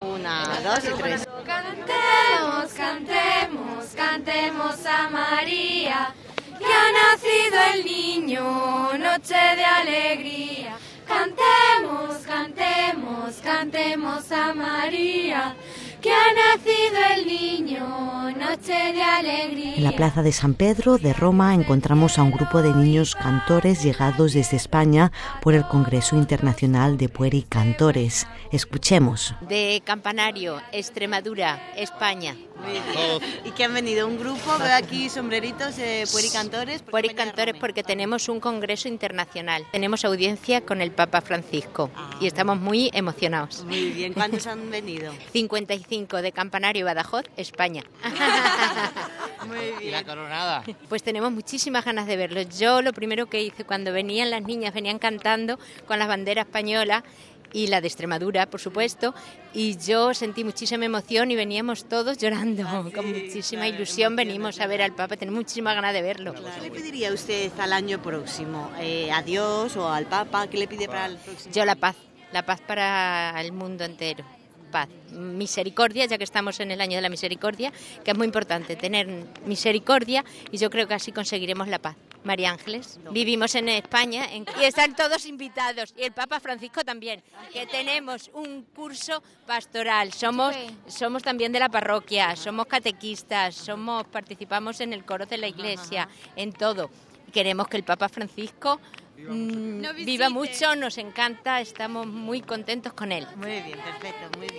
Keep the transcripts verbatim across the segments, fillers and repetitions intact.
Una, dos y tres. Cantemos, cantemos, cantemos a María, que ha nacido el niño, noche de alegría. Cantemos, cantemos, cantemos a María, que ha nacido el niño, noche de alegría. En la plaza de San Pedro de Roma encontramos a un grupo de niños cantores llegados desde España por el Congreso Internacional de Puericantores. Escuchemos. De Campanario, Extremadura, España. ¿Y qué han venido? ¿Un grupo? Veo aquí sombreritos de puericantores. Puericantores porque tenemos un congreso internacional. Tenemos audiencia con el Papa Francisco ah, y estamos muy emocionados. Muy bien. ¿Cuántos han venido? cincuenta y cinco de Campanario y Badajoz, España. Muy bien. ¿Y la coronada? Pues tenemos muchísimas ganas de verlos. Yo lo primero que hice cuando venían las niñas, venían cantando con las banderas españolas y la de Extremadura, por supuesto, y yo sentí muchísima emoción y veníamos todos llorando, ah, sí, con muchísima claro, ilusión venimos a ver al Papa, tenemos muchísimas ganas de verlo. Claro. ¿Qué le pediría usted al año próximo? Eh, ¿A Dios o al Papa? ¿Qué le pide para el próximo? Yo la paz, la paz para el mundo entero. Paz, misericordia, ya que estamos en el año de la misericordia, que es muy importante tener misericordia y yo creo que así conseguiremos la paz. María Ángeles, vivimos en España en, y están todos invitados y el Papa Francisco también, que tenemos un curso pastoral, somos somos también de la parroquia, somos catequistas, somos participamos en el coro de la iglesia, en todo. Queremos que el Papa Francisco Mm, no viva mucho, nos encanta, estamos muy contentos con él. Muy bien, perfecto, muy bien.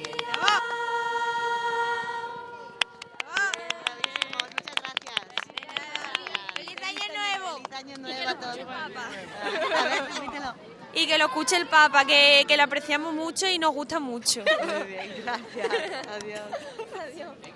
Muchas gracias. ¡Feliz año nuevo! ¡Feliz año nuevo a todos! A ver, permítelo. Y que lo escuche el Papa, que, que lo apreciamos mucho y nos gusta mucho. Muy bien, gracias. Adiós. Adiós.